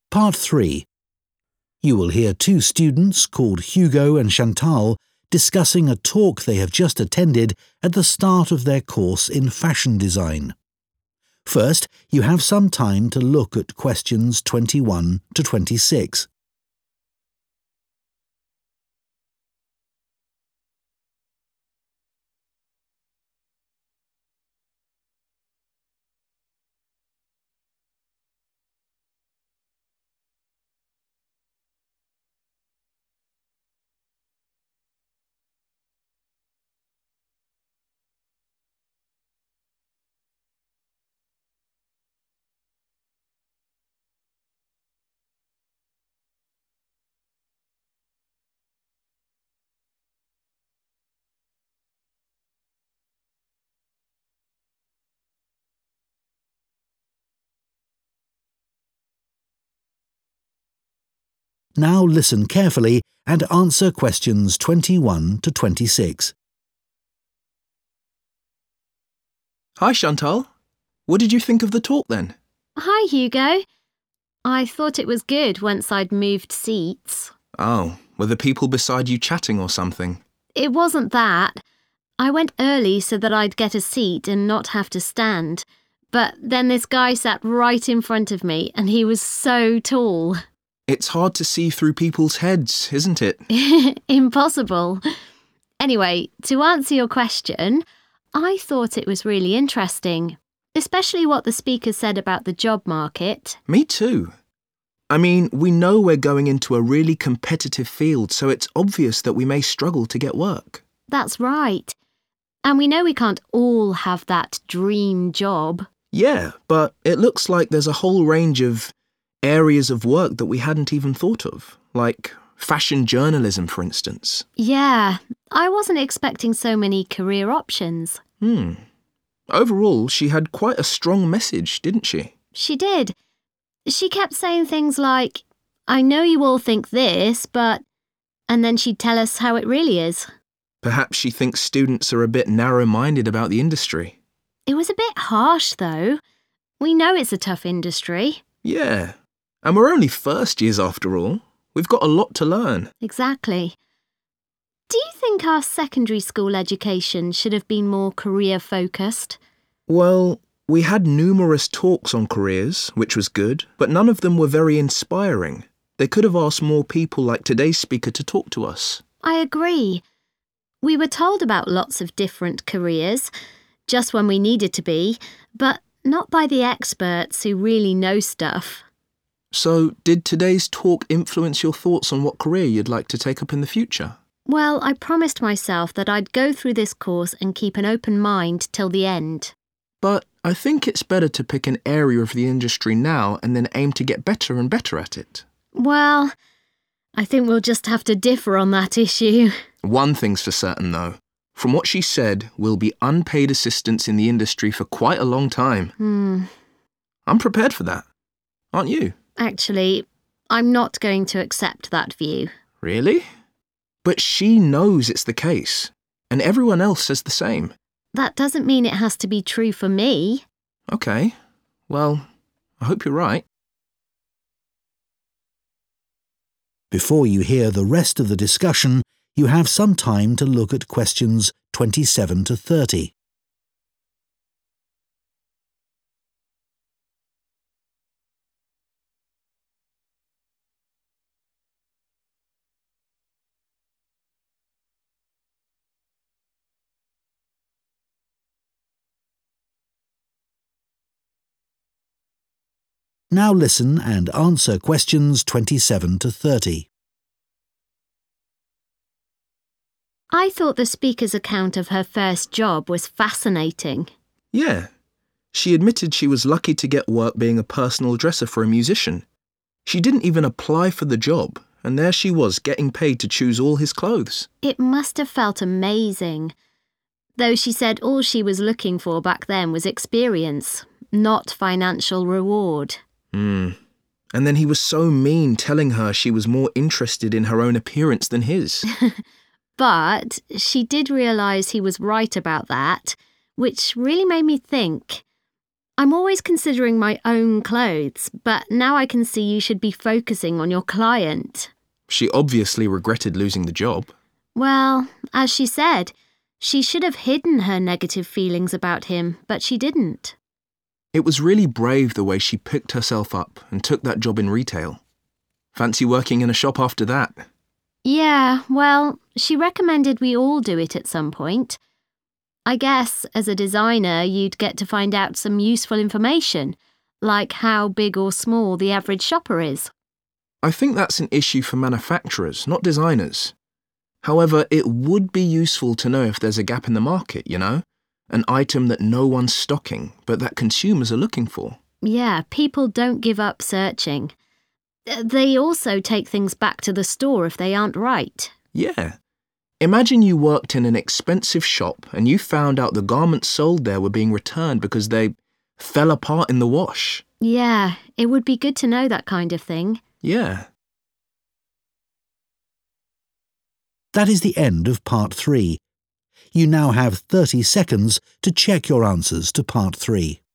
Part 3. You will hear two students called Hugo and Chantal discussing a talk they have just attended at the start of their course in fashion design. First, you have some time to look at questions 21 to 26. Now listen carefully and answer questions 21 to 26. Hi, Chantal. What did you think of the talk then? Hi, Hugo. I thought it was good once I'd moved seats. Oh, were the people beside you chatting or something? It wasn't that. I went early so that I'd get a seat and not have to stand. But then this guy sat right in front of me and he was so tall. It's hard to see through people's heads, isn't it? Impossible. Anyway, to answer your question, I thought it was really interesting, especially what the speaker said about the job market. Me too. I mean, we know we're going into a really competitive field, so it's obvious that we may struggle to get work. That's right. And we know we can't all have that dream job. Yeah, but it looks like there's a whole range of areas of work that we hadn't even thought of, like fashion journalism, for instance. Yeah, I wasn't expecting so many career options. Overall, she had quite a strong message, didn't she? She did. She kept saying things like, I know you all think this, but... And then she'd tell us how it really is. Perhaps she thinks students are a bit narrow-minded about the industry. It was a bit harsh, though. We know it's a tough industry. Yeah, and we're only first years after all. We've got a lot to learn. Exactly. Do you think our secondary school education should have been more career-focused? Well, we had numerous talks on careers, which was good, but none of them were very inspiring. They could have asked more people like today's speaker to talk to us. I agree. We were told about lots of different careers, just when we needed to be, but not by the experts who really know stuff. So, did today's talk influence your thoughts on what career you'd like to take up in the future? Well, I promised myself that I'd go through this course and keep an open mind till the end. But I think it's better to pick an area of the industry now and then aim to get better and better at it. Well, I think we'll just have to differ on that issue. One thing's for certain, though. From what she said, we'll be unpaid assistants in the industry for quite a long time. I'm prepared for that. Aren't you? Actually, I'm not going to accept that view. Really? But she knows it's the case, and everyone else says the same. That doesn't mean it has to be true for me. Okay, well, I hope you're right. Before you hear the rest of the discussion, you have some time to look at questions 27 to 30. Now listen and answer questions 27 to 30. I thought the speaker's account of her first job was fascinating. Yeah. She admitted she was lucky to get work being a personal dresser for a musician. She didn't even apply for the job, and there she was getting paid to choose all his clothes. It must have felt amazing. Though she said all she was looking for back then was experience, not financial reward. And then he was so mean, telling her she was more interested in her own appearance than his. But she did realise he was right about that, which really made me think. I'm always considering my own clothes, but now I can see you should be focusing on your client. She obviously regretted losing the job. Well, as she said, she should have hidden her negative feelings about him, but she didn't. It was really brave the way she picked herself up and took that job in retail. Fancy working in a shop after that? Yeah, well, she recommended we all do it at some point. I guess, as a designer, you'd get to find out some useful information, like how big or small the average shopper is. I think that's an issue for manufacturers, not designers. However, it would be useful to know if there's a gap in the market, you know? An item that no one's stocking, but that consumers are looking for. Yeah, people don't give up searching. They also take things back to the store if they aren't right. Yeah. Imagine you worked in an expensive shop and you found out the garments sold there were being returned because they fell apart in the wash. Yeah, it would be good to know that kind of thing. Yeah. That is the end of Part 3. You now have 30 seconds to check your answers to Part 3.